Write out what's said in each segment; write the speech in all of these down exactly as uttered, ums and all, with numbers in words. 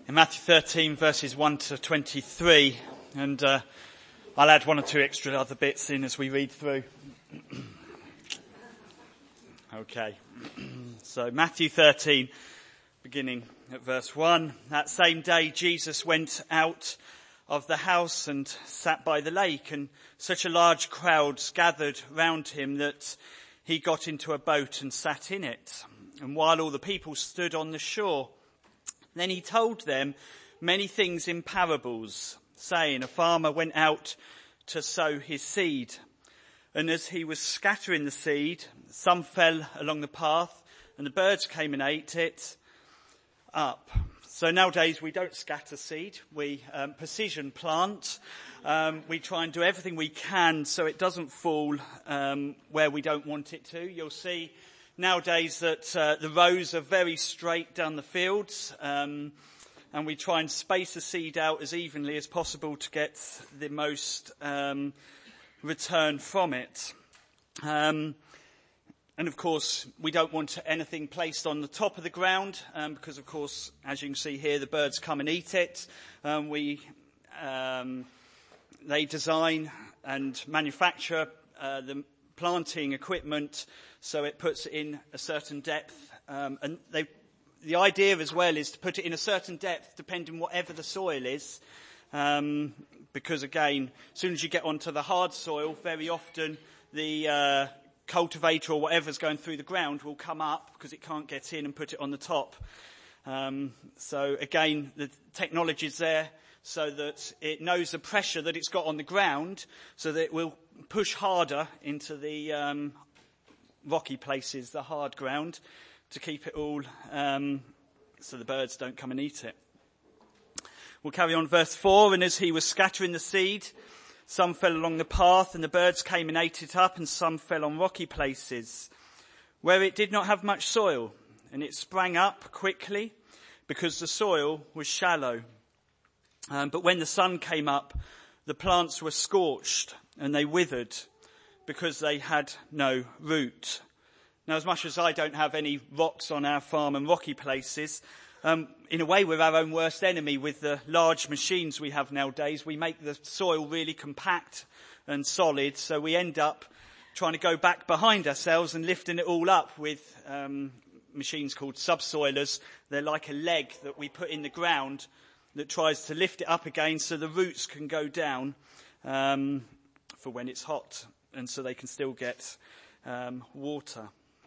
In Matthew thirteen, verses one to twenty-three, and uh, I'll add one or two extra other bits in as we read through. Okay, so Matthew thirteen, beginning at verse one. That same day Jesus went out of the house and sat by the lake, and such a large crowd gathered round him that he got into a boat and sat in it. And while all the people stood on the shore, then he told them many things in parables, saying, a farmer went out to sow his seed. And as he was scattering the seed, some fell along the path, and the birds came and ate it up. So nowadays we don't scatter seed, we um, precision plant. Um, we try and do everything we can so it doesn't fall um, where we don't want it to. You'll see nowadays that uh, the rows are very straight down the fields, um, and we try and space the seed out as evenly as possible to get the most um, return from it. Um, and of course, we don't want anything placed on the top of the ground, um, because of course, as you can see here, the birds come and eat it. Um, we um, they design and manufacture uh, the planting equipment so it puts it in a certain depth, um, and they, the idea as well is to put it in a certain depth depending whatever the soil is, um, because again, as soon as you get onto the hard soil, very often the uh, cultivator or whatever's going through the ground will come up because it can't get in and put it on the top. Um, so again, the technology's there so that it knows the pressure that it's got on the ground, so that it will push harder into the um, rocky places, the hard ground, to keep it all um, so the birds don't come and eat it. We'll carry on verse four. And as he was scattering the seed, some fell along the path, and the birds came and ate it up, and some fell on rocky places where it did not have much soil, and it sprang up quickly because the soil was shallow. Um, but when the sun came up, the plants were scorched and they withered because they had no root. Now, as much as I don't have any rocks on our farm and rocky places, um, in a way we're our own worst enemy with the large machines we have nowadays. We make the soil really compact and solid, so we end up trying to go back behind ourselves and lifting it all up with um, machines called subsoilers. They're like a leg that we put in the ground that tries to lift it up again so the roots can go down um, for when it's hot, and so they can still get um, water.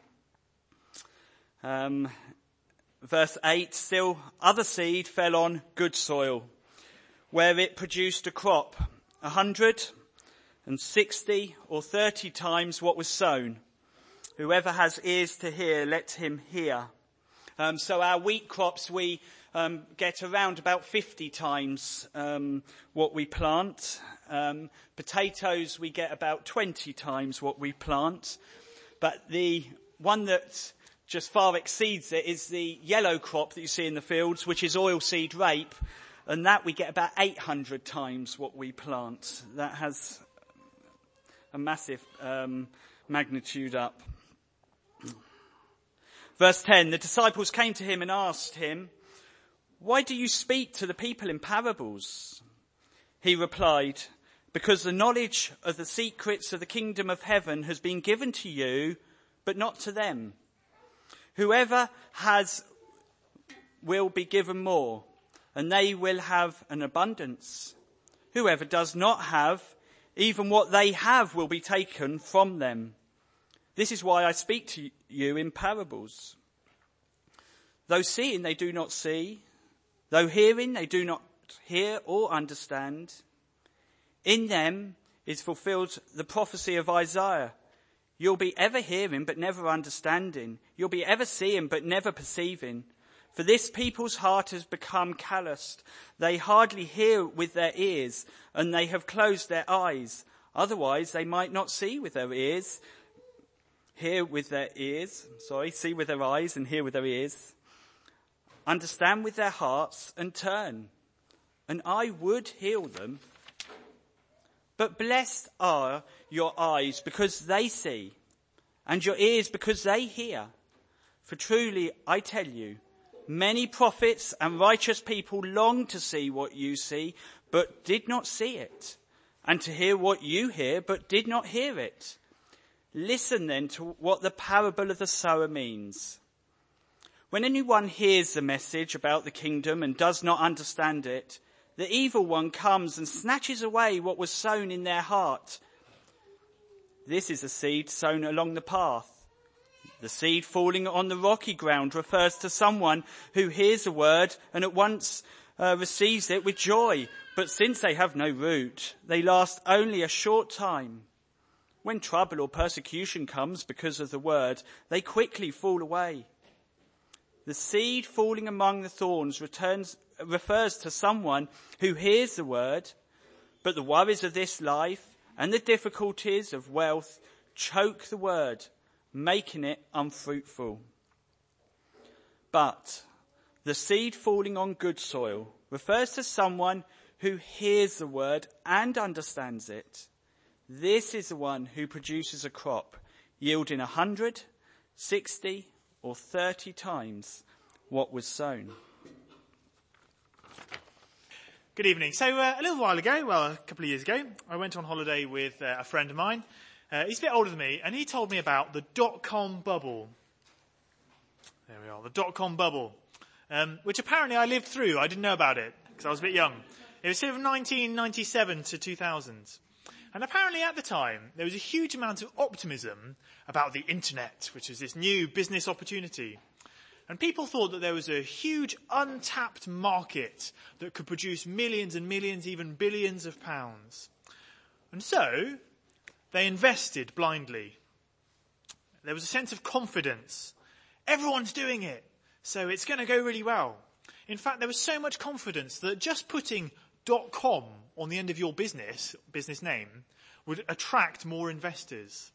Um, verse eight, still other seed fell on good soil, where it produced a crop, a hundred and sixty or thirty times what was sown. Whoever has ears to hear, let him hear. Um, so our wheat crops, we um, get around about fifty times um, what we plant. Um, potatoes, we get about twenty times what we plant. But the one that just far exceeds it is the yellow crop that you see in the fields, which is oilseed rape. And that we get about eight hundred times what we plant. That has a massive um, magnitude up. Verse ten, the disciples came to him and asked him, "Why do you speak to the people in parables?" He replied, "Because the knowledge of the secrets of the kingdom of heaven has been given to you, but not to them. Whoever has will be given more, and they will have an abundance. Whoever does not have, even what they have will be taken from them. This is why I speak to you in parables. Though seeing they do not see, though hearing they do not hear or understand. In them is fulfilled the prophecy of Isaiah. You'll be ever hearing but never understanding. You'll be ever seeing but never perceiving. For this people's heart has become calloused. They hardly hear with their ears, and they have closed their eyes. Otherwise they might not see with their ears, hear with their ears, sorry, see with their eyes and hear with their ears, understand with their hearts and turn, and I would heal them. But blessed are your eyes because they see, and your ears because they hear. For truly I tell you, Many prophets and righteous people long to see what you see, but did not see it, and to hear what you hear, but did not hear it. Listen then to what the parable of the sower means. When anyone hears the message about the kingdom and does not understand it, the evil one comes and snatches away what was sown in their heart. This is a seed sown along the path. The seed falling on the rocky ground refers to someone who hears the word and at once uh, receives it with joy. But since they have no root, they last only a short time. When trouble or persecution comes because of the word, they quickly fall away. The seed falling among the thorns returns, refers to someone who hears the word, but the worries of this life and the difficulties of wealth choke the word, making it unfruitful. But the seed falling on good soil refers to someone who hears the word and understands it. This is the one who produces a crop yielding a hundred, sixty, or thirty times what was sown. Good evening. So uh, a little while ago, well, a couple of years ago, I went on holiday with uh, a friend of mine. Uh, he's a bit older than me, and he told me about the dot-com bubble. There we are, the dot-com bubble, um, which apparently I lived through. I didn't know about it because I was a bit young. It was sort of nineteen ninety-seven to two thousand. And apparently at the time, there was a huge amount of optimism about the internet, which is this new business opportunity. And people thought that there was a huge untapped market that could produce millions and millions, even billions of pounds. And so they invested blindly. There was a sense of confidence. Everyone's doing it, so it's going to go really well. In fact, there was so much confidence that just putting .com on the end of your business, business name, would attract more investors.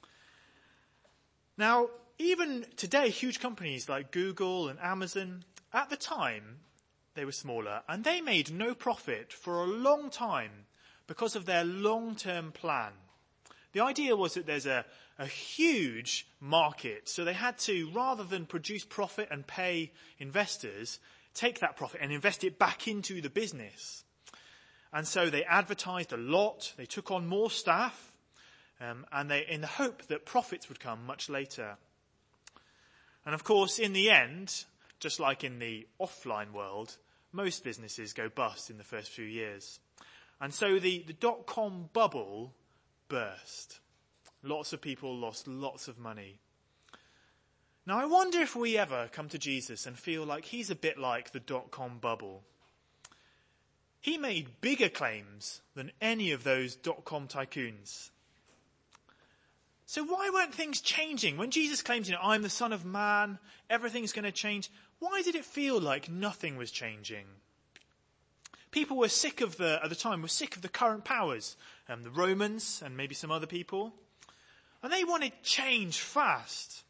Now, even today, huge companies like Google and Amazon, at the time, they were smaller, and they made no profit for a long time because of their long-term plan. The idea was that there's a, a huge market, so they had to, rather than produce profit and pay investors, take that profit and invest it back into the business. And so they advertised a lot, they took on more staff, um, and they, in the hope that profits would come much later. And of course, in the end, just like in the offline world, most businesses go bust in the first few years. And so the, the dot-com bubble burst. Lots of people lost lots of money. Now, I wonder if we ever come to Jesus and feel like he's a bit like the dot-com bubble. He made bigger claims than any of those dot-com tycoons. So why weren't things changing? When Jesus claims, you know, I'm the Son of Man, everything's going to change, why did it feel like nothing was changing? People were sick of the, at the time, were sick of the current powers, um, the Romans and maybe some other people. And they wanted change fast.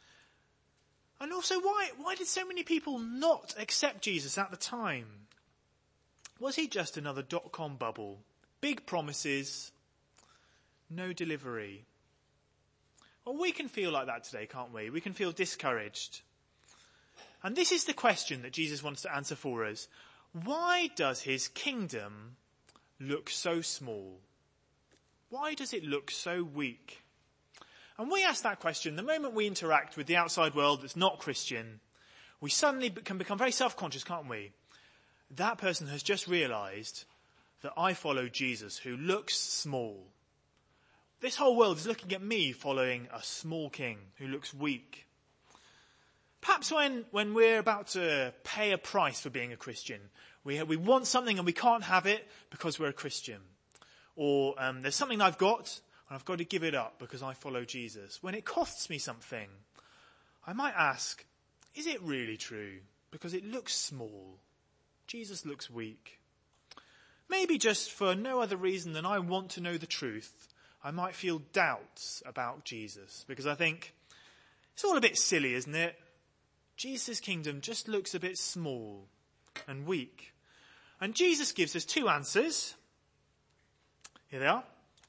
And also, why, why did so many people not accept Jesus at the time? Was he just another dot-com bubble? Big promises, no delivery. Well, we can feel like that today, can't we? We can feel discouraged. And this is the question that Jesus wants to answer for us. Why does his kingdom look so small? Why does it look so weak? And we ask that question the moment we interact with the outside world that's not Christian. We suddenly can become very self-conscious, can't we? That person has just realized that I follow Jesus, who looks small. This whole world is looking at me following a small king who looks weak. Perhaps when, when we're about to pay a price for being a Christian, we, we want something and we can't have it because we're a Christian. Or um, there's something I've got and I've got to give it up because I follow Jesus. When it costs me something, I might ask, is it really true? Because it looks small. Jesus looks weak. Maybe just for no other reason than I want to know the truth, I might feel doubts about Jesus because I think it's all a bit silly, isn't it? Jesus' kingdom just looks a bit small and weak. And Jesus gives us two answers. Here they are.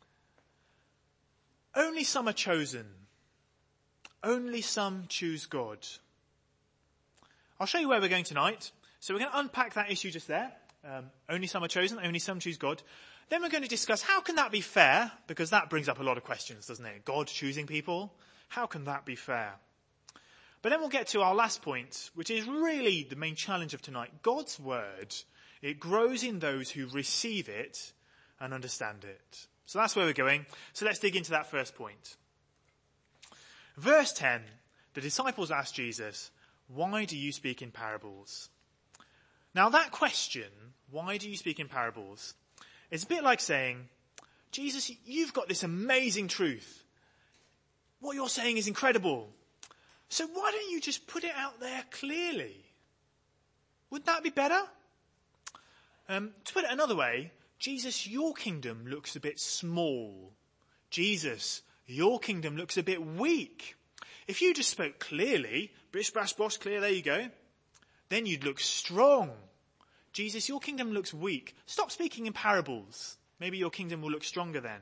Only some are chosen. Only some choose God. I'll show you where we're going tonight. So we're going to unpack that issue just there. Um, only some are chosen, only some choose God. Then we're going to discuss how can that be fair? Because that brings up a lot of questions, doesn't it? God choosing people. How can that be fair? But then we'll get to our last point, which is really the main challenge of tonight. God's word, it grows in those who receive it and understand it. So that's where we're going. So let's dig into that first point. Verse ten, the disciples asked Jesus, "Why do you speak in parables?" Now that question, why do you speak in parables, is a bit like saying, Jesus, you've got this amazing truth. What you're saying is incredible. So why don't you just put it out there clearly? Wouldn't that be better? Um, to put it another way, Jesus, your kingdom looks a bit small. Jesus, your kingdom looks a bit weak. If you just spoke clearly, bish bash bosh, clear, there you go, then you'd look strong. Jesus, your kingdom looks weak. Stop speaking in parables. Maybe your kingdom will look stronger then.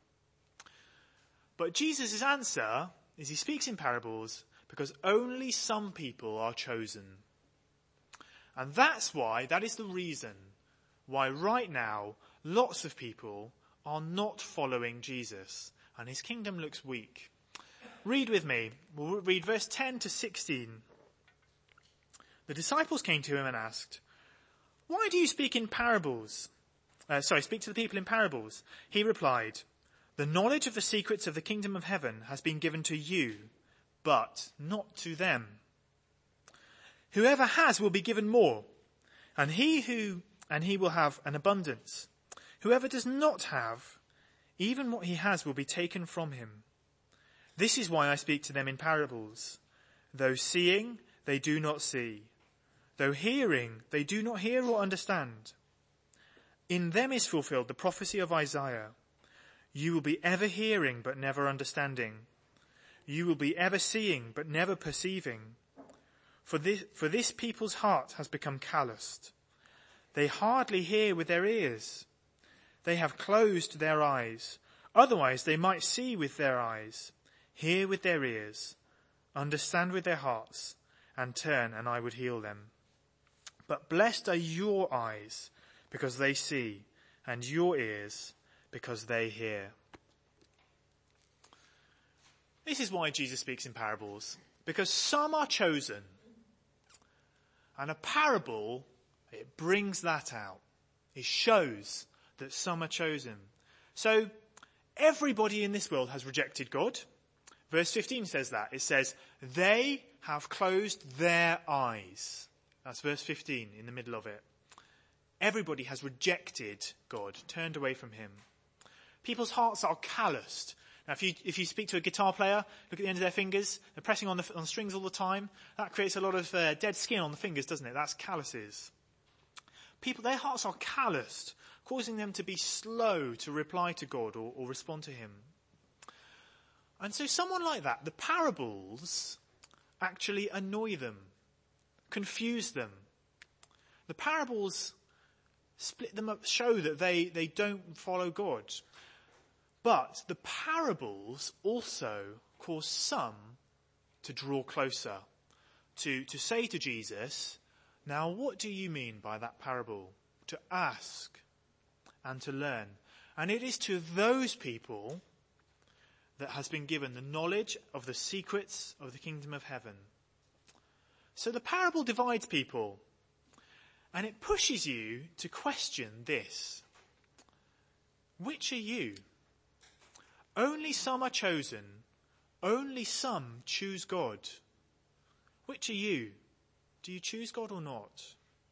But Jesus' answer is he speaks in parables because only some people are chosen. And that's why, that is the reason why right now lots of people are not following Jesus and his kingdom looks weak. Read with me. We'll read verse ten to sixteen. The disciples came to him and asked, "Why do you speak in parables? Uh, sorry, speak to the people in parables." He replied, "The knowledge of the secrets of the kingdom of heaven has been given to you, but not to them. Whoever has will be given more, and he who and he will have an abundance. Whoever does not have, even what he has will be taken from him. This is why I speak to them in parables. Though seeing, they do not see. Though hearing, they do not hear or understand. In them is fulfilled the prophecy of Isaiah. You will be ever hearing, but never understanding. You will be ever seeing, but never perceiving. For this, for this people's heart has become calloused. They hardly hear with their ears. They have closed their eyes. Otherwise they might see with their eyes, hear with their ears, understand with their hearts, and turn, and I would heal them. But blessed are your eyes, because they see, and your ears, because they hear." This is why Jesus speaks in parables, because some are chosen, and a parable, it brings that out. It shows that some are chosen. So everybody in this world has rejected God. Verse fifteen says that. It says, they have closed their eyes. That's verse fifteen in the middle of it. Everybody has rejected God, turned away from him. People's hearts are calloused. Now, if you, if you speak to a guitar player, look at the end of their fingers. They're pressing on the, on the strings all the time. That creates a lot of uh, dead skin on the fingers, doesn't it? That's calluses. People, their hearts are calloused, causing them to be slow to reply to God or, or respond to him. And so someone like that, the parables actually annoy them, confuse them. The parables split them up, show that they, they don't follow God. But the parables also cause some to draw closer, to, to say to Jesus, "Now what do you mean by that parable?" To ask and to learn. And it is to those people that has been given the knowledge of the secrets of the kingdom of heaven. So the parable divides people, and it pushes you to question this. Which are you? Only some are chosen. Only some choose God. Which are you? Do you choose God or not?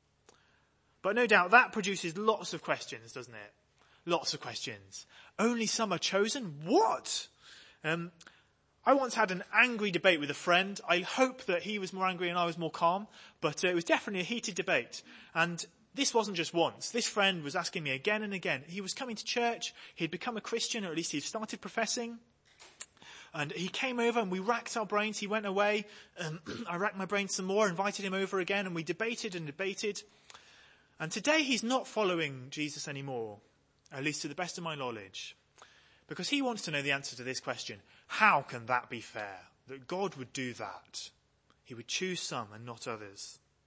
But no doubt that produces lots of questions, doesn't it? Lots of questions. Only some are chosen? What? Um, I once had an angry debate with a friend. I hope that he was more angry and I was more calm, but uh, it was definitely a heated debate. And this wasn't just once. This friend was asking me again and again. He was coming to church. He'd become a Christian, or at least he'd started professing. And he came over and we racked our brains. He went away. Um, I racked my brains some more, invited him over again, and we debated and debated. And today he's not following Jesus anymore, at least to the best of my knowledge, because he wants to know the answer to this question. How can that be fair, that God would do that? He would choose some and not others.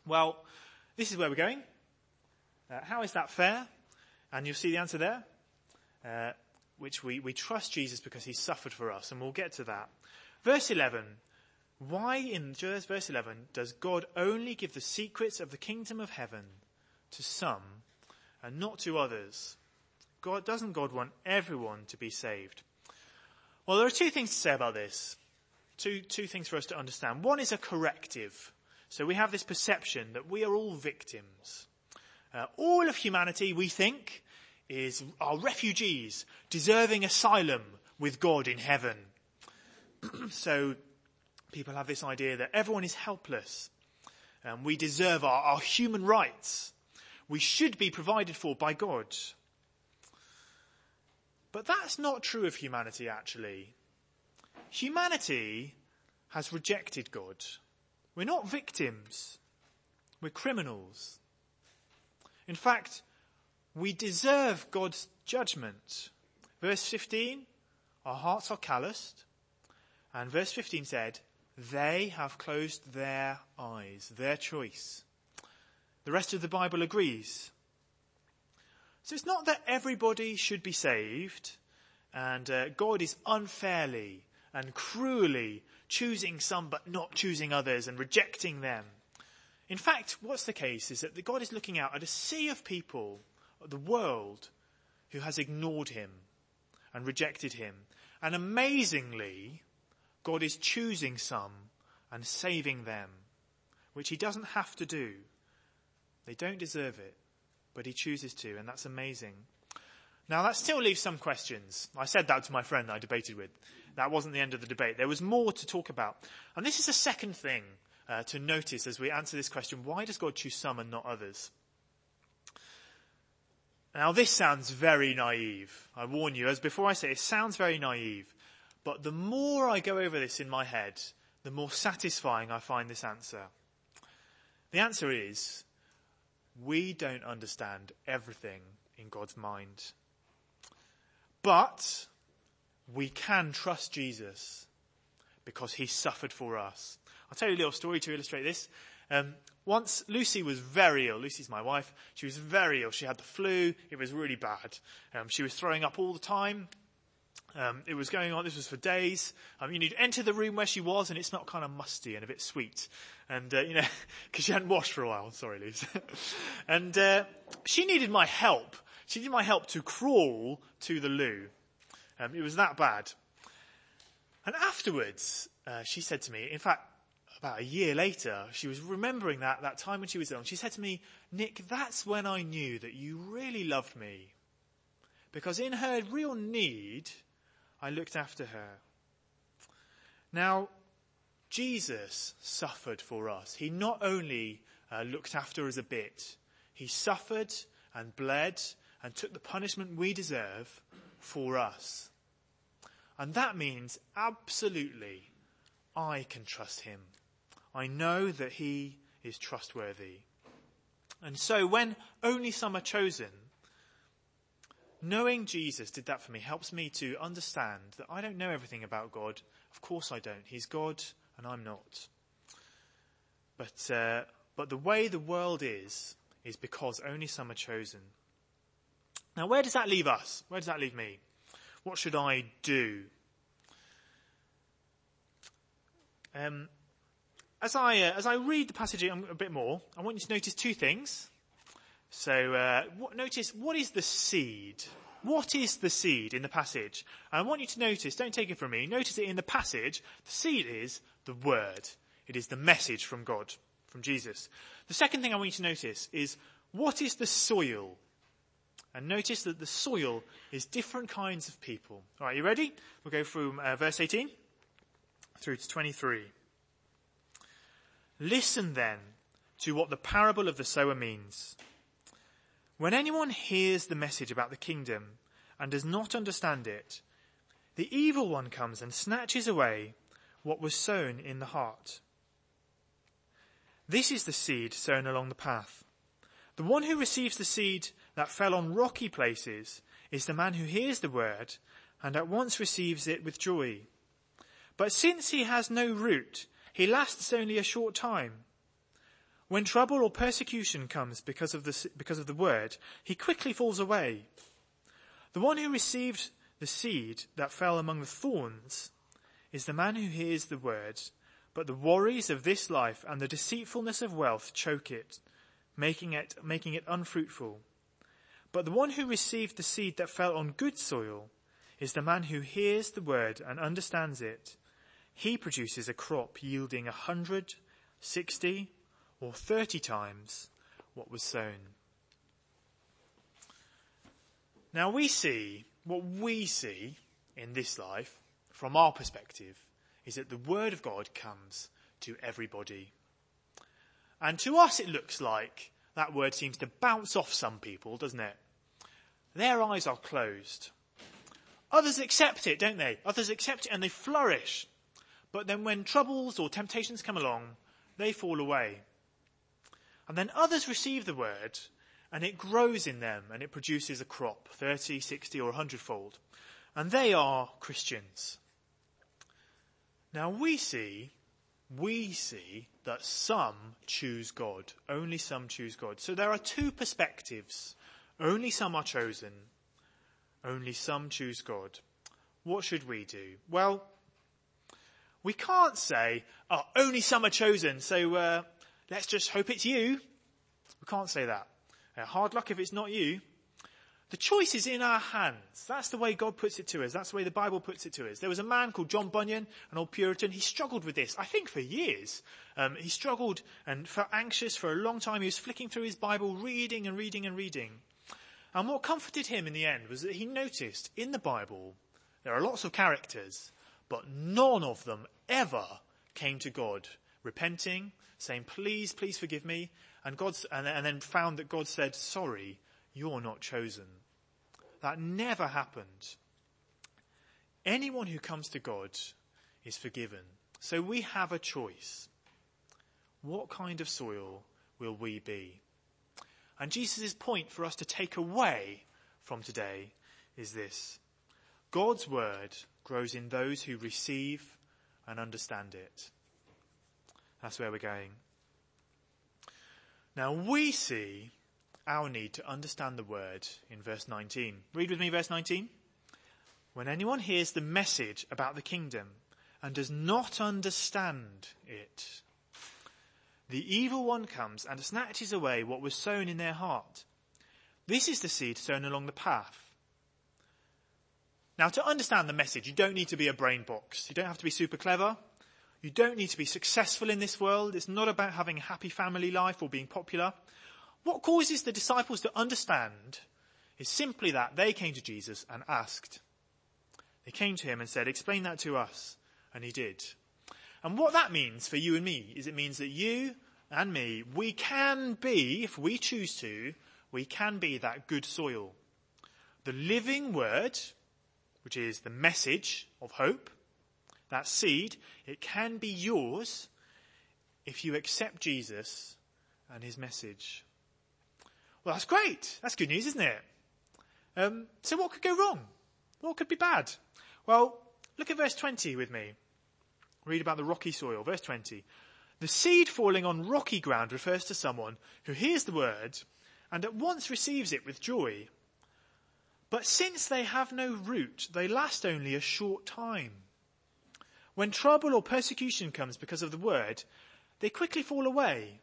Well, this is where we're going. Uh, how is that fair? And you'll see the answer there, uh, which we, we trust Jesus because he suffered for us, and we'll get to that. Verse eleven. Why in verse eleven does God only give the secrets of the kingdom of heaven to some and not to others? God, doesn't God want everyone to be saved? Well, there are two things to say about this. Two, two things for us to understand. One is a corrective. So we have this perception that we are all victims. Uh, all of humanity, we think, is are refugees deserving asylum with God in heaven. So people have this idea that everyone is helpless. Um, we deserve our, our human rights. We should be provided for by God. But that's not true of humanity, actually. Humanity has rejected God. We're not victims. We're criminals. In fact, we deserve God's judgment. Verse fifteen, our hearts are calloused. And verse fifteen said, they have closed their eyes, their choice. The rest of the Bible agrees. So it's not that everybody should be saved, and uh, God is unfairly and cruelly choosing some but not choosing others and rejecting them. In fact, what's the case is that God is looking out at a sea of people, the world, who has ignored him and rejected him. And amazingly, God is choosing some and saving them, which he doesn't have to do. They don't deserve it, but he chooses to, and that's amazing. Now, that still leaves some questions. I said that to my friend that I debated with. That wasn't the end of the debate. There was more to talk about. And this is a second thing uh, to notice as we answer this question. Why does God choose some and not others? Now, this sounds very naive. I warn you, as before I say, it sounds very naive. But the more I go over this in my head, the more satisfying I find this answer. The answer is, we don't understand everything in God's mind. But we can trust Jesus because he suffered for us. I'll tell you a little story to illustrate this. Um, once Lucy was very ill. Lucy's my wife. She was very ill. She had the flu. It was really bad. Um, she was throwing up all the time. Um, it was going on, this was for days. Um, you know, you'd enter the room where she was and it smelled kind of musty and a bit sweet. And, uh, you know, because she hadn't washed for a while. Sorry, Lucy. and uh, she needed my help. She needed my help to crawl to the loo. Um, it was that bad. And afterwards, uh, she said to me, in fact, about a year later, she was remembering that, that time when she was ill. And she said to me, Nick, that's when I knew that you really loved me. Because in her real need, I looked after her. Now, Jesus suffered for us. He not only uh, looked after us a bit, he suffered and bled and took the punishment we deserve for us. And that means absolutely I can trust him. I know that he is trustworthy. And so when only some are chosen, knowing Jesus did that for me helps me to understand that I don't know everything about God. Of course I don't. He's God and I'm not. But uh, but the way the world is, is because only some are chosen. Now, where does that leave us? Where does that leave me? What should I do? Um, as I uh, as I read the passage a bit more, I want you to notice two things. So uh, what, notice, what is the seed? What is the seed in the passage? And I want you to notice, don't take it from me, notice it in the passage, the seed is the word. It is the message from God, from Jesus. The second thing I want you to notice is, what is the soil? And notice that the soil is different kinds of people. All right, you ready? We'll go from uh, verse eighteen through to twenty-three. Listen then to what the parable of the sower means. When anyone hears the message about the kingdom and does not understand it, the evil one comes and snatches away what was sown in the heart. This is the seed sown along the path. The one who receives the seed that fell on rocky places is the man who hears the word and at once receives it with joy. But since he has no root, he lasts only a short time. When trouble or persecution comes because of the, because of the word, he quickly falls away. The one who received the seed that fell among the thorns is the man who hears the word, but the worries of this life and the deceitfulness of wealth choke it, making it, making it unfruitful. But the one who received the seed that fell on good soil is the man who hears the word and understands it. He produces a crop yielding a hundred, sixty, or thirty times what was sown. Now we see, what we see in this life, from our perspective, is that the word of God comes to everybody. And to us it looks like that word seems to bounce off some people, doesn't it? Their eyes are closed. Others accept it, don't they? Others accept it and they flourish. But then when troubles or temptations come along, they fall away. And then others receive the word and it grows in them and it produces a crop, thirty, sixty or a hundredfold. And they are Christians. Now we see, we see that some choose God. Only some choose God. So there are two perspectives. Only some are chosen. Only some choose God. What should we do? Well, we can't say, oh, only some are chosen, so uh, let's just hope it's you. We can't say that. Uh, hard luck if it's not you. The choice is in our hands. That's the way God puts it to us. That's the way the Bible puts it to us. There was a man called John Bunyan, an old Puritan. He struggled with this, I think, for years. Um, he struggled and felt anxious for a long time. He was flicking through his Bible, reading and reading and reading. And what comforted him in the end was that he noticed in the Bible there are lots of characters, but none of them ever came to God repenting, saying, please, please forgive me. And, God's, and, and then found that God said, sorry, you're not chosen. That never happened. Anyone who comes to God is forgiven. So we have a choice. What kind of soil will we be? And Jesus' point for us to take away from today is this. God's word grows in those who receive and understand it. That's where we're going. Now we see our need to understand the word in verse nineteen. Read with me verse nineteen. When anyone hears the message about the kingdom and does not understand it, the evil one comes and snatches away what was sown in their heart. This is the seed sown along the path. Now, to understand the message, you don't need to be a brain box. You don't have to be super clever. You don't need to be successful in this world. It's not about having a happy family life or being popular. What causes the disciples to understand is simply that they came to Jesus and asked. They came to him and said, explain that to us. And he did. And what that means for you and me is it means that you and me, we can be, if we choose to, we can be that good soil. The living word, which is the message of hope, that seed, it can be yours if you accept Jesus and his message. Well, that's great. That's good news, isn't it? Um, so what could go wrong? What could be bad? Well, look at verse twenty with me. Read about the rocky soil. Verse twenty. The seed falling on rocky ground refers to someone who hears the word and at once receives it with joy. But since they have no root, they last only a short time. When trouble or persecution comes because of the word, they quickly fall away.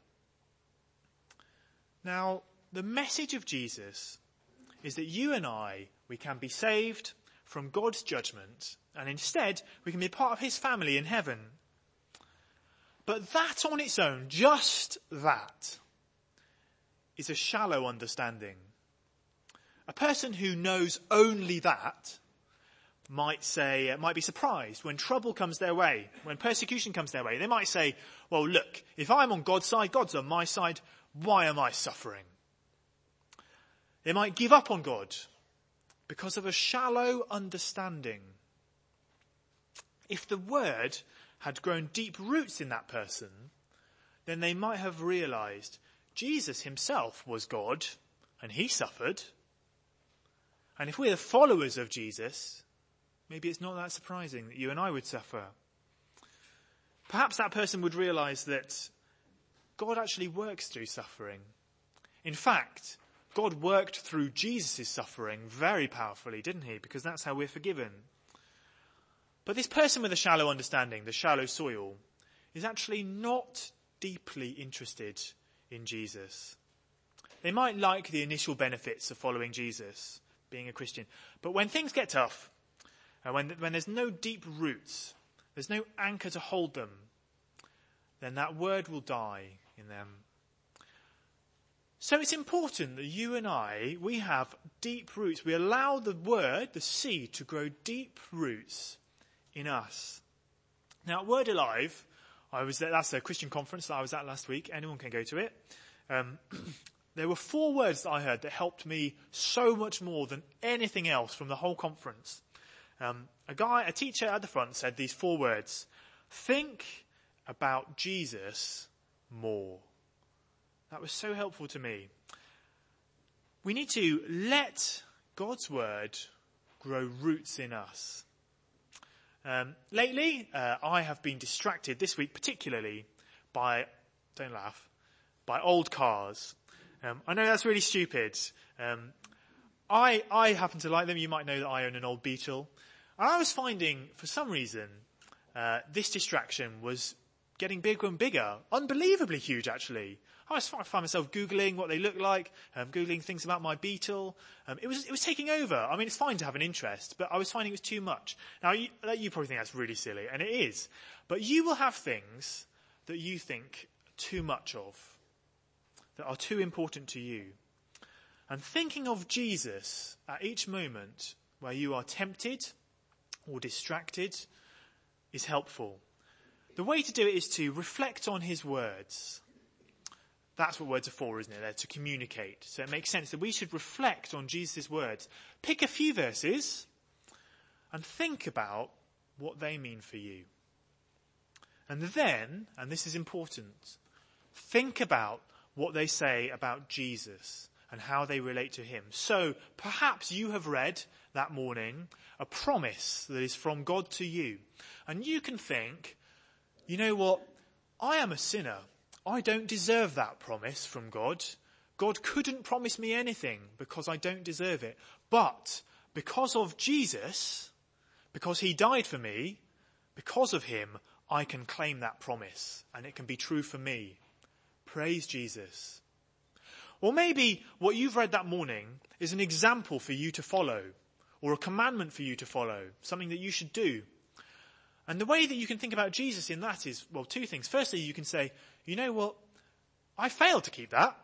Now, the message of Jesus is that you and I, we can be saved from God's judgment, and instead we can be part of his family in heaven. But that on its own, just that, is a shallow understanding. A person who knows only that might say, uh, might be surprised when trouble comes their way, when persecution comes their way. They might say, well, look, if I'm on God's side, God's on my side, why am I suffering? They might give up on God because of a shallow understanding. If the word had grown deep roots in that person, then they might have realized Jesus himself was God and he suffered. And if we're the followers of Jesus, maybe it's not that surprising that you and I would suffer. Perhaps that person would realize that God actually works through suffering. In fact, God worked through Jesus' suffering very powerfully, didn't he? Because that's how we're forgiven. But this person with a shallow understanding, the shallow soil, is actually not deeply interested in Jesus. They might like the initial benefits of following Jesus, being a Christian. But when things get tough, and when, when there's no deep roots, there's no anchor to hold them, then that word will die in them. So it's important that you and I, we have deep roots. We allow the word, the seed, to grow deep roots in us. Now, at Word Alive, I was there, that's a Christian conference that I was at last week. Anyone can go to it. Um, there were four words that I heard that helped me so much more than anything else from the whole conference. Um, a guy, a teacher at the front said these four words: think about Jesus more. That was so helpful to me. We need to let God's word grow roots in us. Um, lately, uh, I have been distracted this week particularly by, don't laugh, by old cars. Um, I know that's really stupid. Um, I, I happen to like them. You might know that I own an old Beetle. And I was finding, for some reason, uh, this distraction was getting bigger and bigger. Unbelievably huge, actually. I was I find myself Googling what they look like, um, Googling things about my Beetle. Um, it was it was taking over. I mean, it's fine to have an interest, but I was finding it was too much. Now, you, you probably think that's really silly, and it is. But you will have things that you think too much of, that are too important to you. And thinking of Jesus at each moment where you are tempted or distracted is helpful. The way to do it is to reflect on his words. That's what words are for, isn't it? They're to communicate. So it makes sense that we should reflect on Jesus' words. Pick a few verses and think about what they mean for you. And then, and this is important, think about what they say about Jesus and how they relate to him. So perhaps you have read that morning a promise that is from God to you. And you can think, you know what? I am a sinner. I don't deserve that promise from God. God couldn't promise me anything because I don't deserve it. But because of Jesus, because he died for me, because of him, I can claim that promise and it can be true for me. Praise Jesus. Or maybe what you've read that morning is an example for you to follow, or a commandment for you to follow, something that you should do. And the way that you can think about Jesus in that is, well, two things. Firstly, you can say, you know what, I failed to keep that.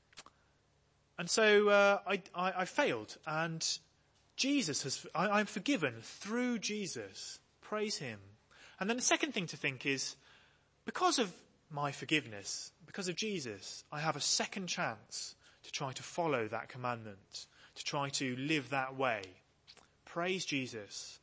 And so uh, I, I, I failed. And Jesus has, I, I'm forgiven through Jesus. Praise him. And then the second thing to think is, because of my forgiveness, because of Jesus, I have a second chance to try to follow that commandment, to try to live that way. Praise Jesus.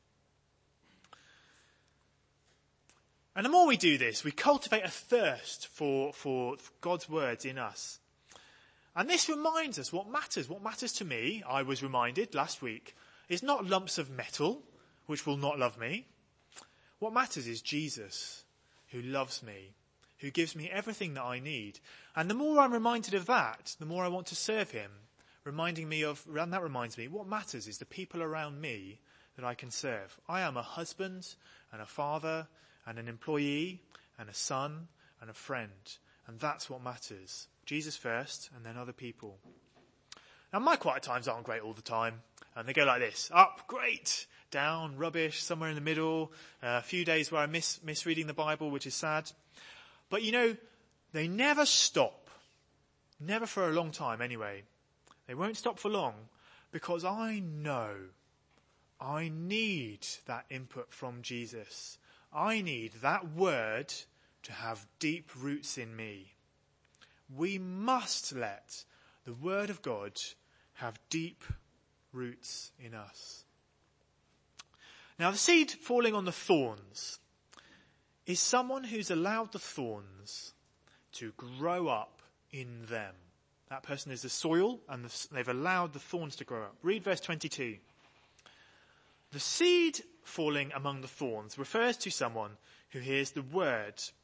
And the more we do this, we cultivate a thirst for, for God's words in us. And this reminds us what matters. What matters to me, I was reminded last week, is not lumps of metal, which will not love me. What matters is Jesus, who loves me, who gives me everything that I need. And the more I'm reminded of that, the more I want to serve him, reminding me of, and that reminds me, what matters is the people around me that I can serve. I am a husband and a father and an employee, and a son, and a friend. And that's what matters. Jesus first, and then other people. Now, my quiet times aren't great all the time. And they go like this. Up, great. Down, rubbish, somewhere in the middle. Uh, a few days where I miss, miss reading the Bible, which is sad. But, you know, they never stop. Never for a long time, anyway. They won't stop for long. Because I know I need that input from Jesus. I need that word to have deep roots in me. We must let the word of God have deep roots in us. Now, the seed falling on the thorns is someone who's allowed the thorns to grow up in them. That person is the soil, and they've allowed the thorns to grow up. Read verse twenty-two. The seed falling among the thorns refers to someone who hears the word,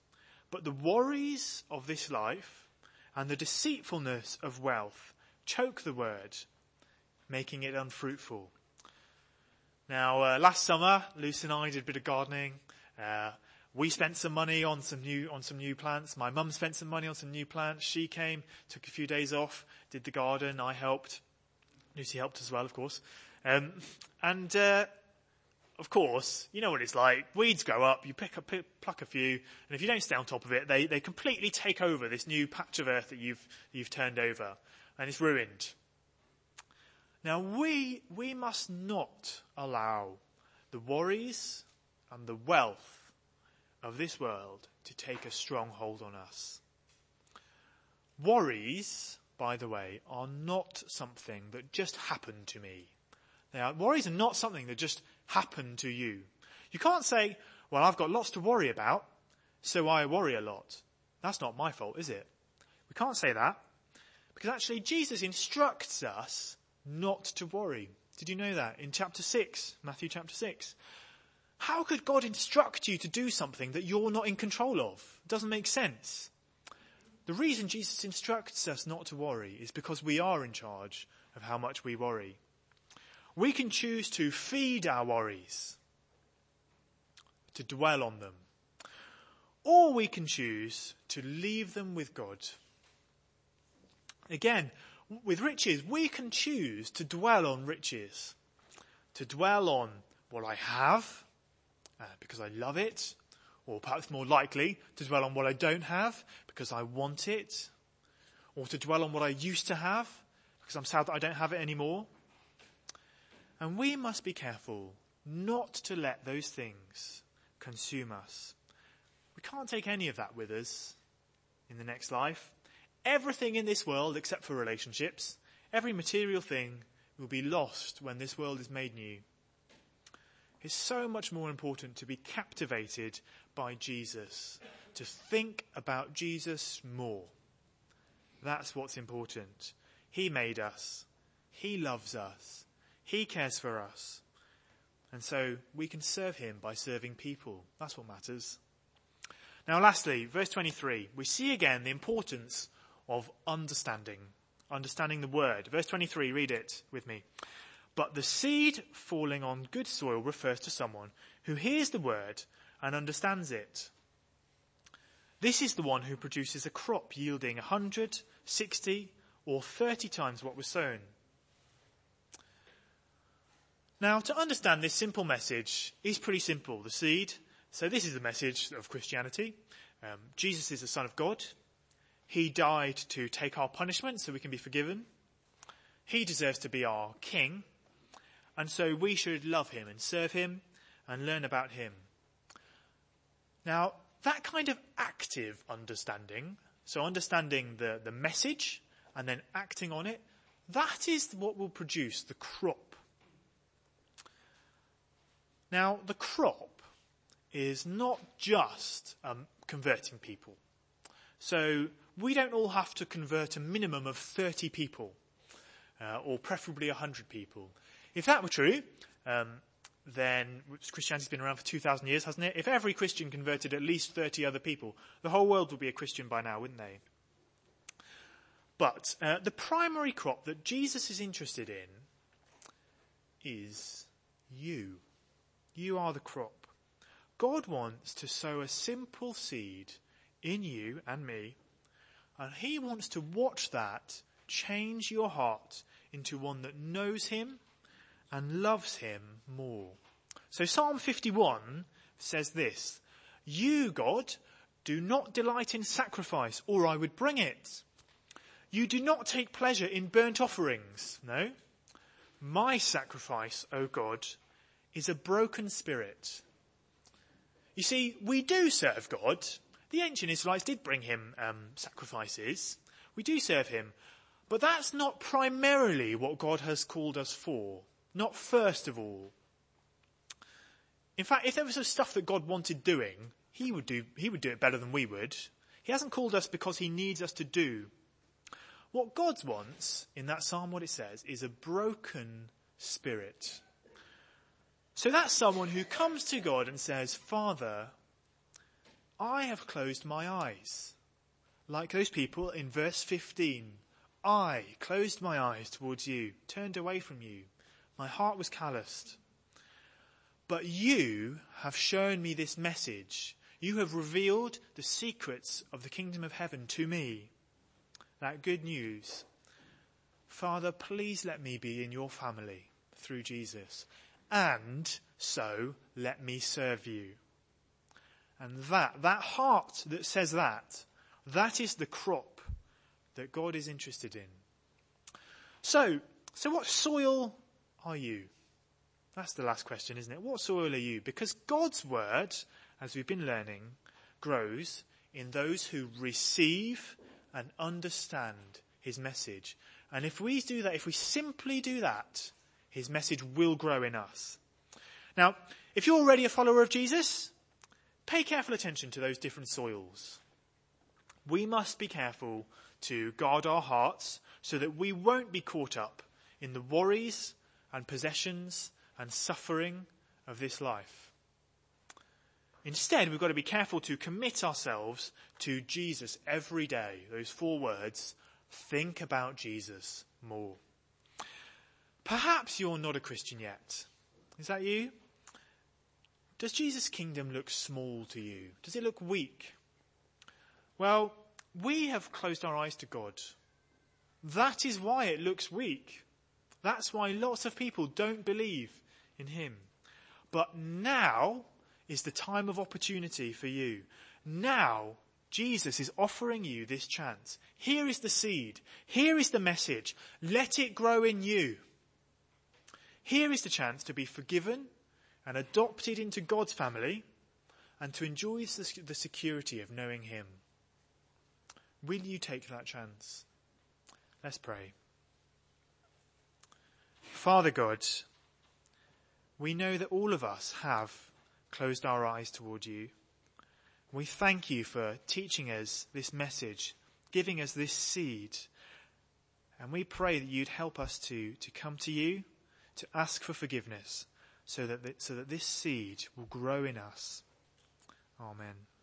But the worries of this life and the deceitfulness of wealth choke the word, making it unfruitful. Now, uh, last summer, Lucy and I did a bit of gardening. Uh, we spent some money on some new on some new plants. My mum spent some money on some new plants. She came, took a few days off, did the garden. I helped. Lucy helped as well, of course. Um, and uh, of course, you know what it's like. Weeds grow up. You pick, a, pick pluck a few, and if you don't stay on top of it, they they completely take over this new patch of earth that you've you've turned over, and it's ruined. Now we we must not allow the worries and the wealth of this world to take a strong hold on us. Worries, by the way, are not something that just happen to me. They are, worries are not something that just happen to you. You can't say, well, I've got lots to worry about, so I worry a lot. That's not my fault, is it? We can't say that, because actually Jesus instructs us not to worry. Did you know that? In chapter six, Matthew chapter six. How could God instruct you to do something that you're not in control of? It doesn't make sense. The reason Jesus instructs us not to worry is because we are in charge of how much we worry. We can choose to feed our worries, to dwell on them, or we can choose to leave them with God. Again, with riches, we can choose to dwell on riches, to dwell on what I have, Uh, because I love it, or perhaps more likely to dwell on what I don't have because I want it, or to dwell on what I used to have because I'm sad that I don't have it anymore. And we must be careful not to let those things consume us. We can't take any of that with us in the next life. Everything in this world, except for relationships, every material thing will be lost when this world is made new. It's so much more important to be captivated by Jesus, to think about Jesus more. That's what's important. He made us. He loves us. He cares for us. And so we can serve him by serving people. That's what matters. Now lastly, verse twenty-three, we see again the importance of understanding, understanding the word. Verse twenty-three, read it with me. But the seed falling on good soil refers to someone who hears the word and understands it. This is the one who produces a crop yielding one hundred, sixty, or thirty times what was sown. Now, to understand this simple message is pretty simple. The seed. So this is the message of Christianity. Um, Jesus is the Son of God. He died to take our punishment so we can be forgiven. He deserves to be our king. And so we should love him and serve him and learn about him. Now, that kind of active understanding, so understanding the, the message and then acting on it, that is what will produce the crop. Now, the crop is not just um, converting people. So we don't all have to convert a minimum of thirty people, uh, or preferably one hundred people. If that were true, um, then Christianity's been around for two thousand years, hasn't it? If every Christian converted at least thirty other people, the whole world would be a Christian by now, wouldn't they? But uh, the primary crop that Jesus is interested in is you. You are the crop. God wants to sow a simple seed in you and me, and he wants to watch that change your heart into one that knows him and loves him more. So Psalm fifty-one says this, "You, God, do not delight in sacrifice, or I would bring it. You do not take pleasure in burnt offerings." No. "My sacrifice, O God, is a broken spirit." You see, we do serve God. The ancient Israelites did bring him um, sacrifices. We do serve him. But that's not primarily what God has called us for. Not first of all. In fact, if there was some stuff that God wanted doing, he would do, he would do it better than we would. He hasn't called us because he needs us to do. What God wants, in that psalm, what it says, is a broken spirit. So that's someone who comes to God and says, "Father, I have closed my eyes. Like those people in verse fifteen. I closed my eyes towards you, turned away from you. My heart was calloused. But you have shown me this message. You have revealed the secrets of the kingdom of heaven to me. That good news. Father, please let me be in your family through Jesus. And so let me serve you. And that, that heart that says that, that is the crop that God is interested in. So, so what soil are you? That's the last question, isn't it? What soil are you? Because God's word, as we've been learning, grows in those who receive and understand his message. And if we do that, if we simply do that, his message will grow in us. Now, if you're already a follower of Jesus, pay careful attention to those different soils. We must be careful to guard our hearts so that we won't be caught up in the worries and possessions and suffering of this life. Instead, we've got to be careful to commit ourselves to Jesus every day. Those four words, think about Jesus more. Perhaps you're not a Christian yet. Is that you? Does Jesus' kingdom look small to you? Does it look weak? Well, we have closed our eyes to God. That is why it looks weak. That's why lots of people don't believe in him. But now is the time of opportunity for you. Now, Jesus is offering you this chance. Here is the seed. Here is the message. Let it grow in you. Here is the chance to be forgiven and adopted into God's family and to enjoy the security of knowing him. Will you take that chance? Let's pray. Father God, we know that all of us have closed our eyes toward you. We thank you for teaching us this message, giving us this seed. And we pray that you'd help us to, to come to you, to ask for forgiveness, so that, so that this seed will grow in us. Amen.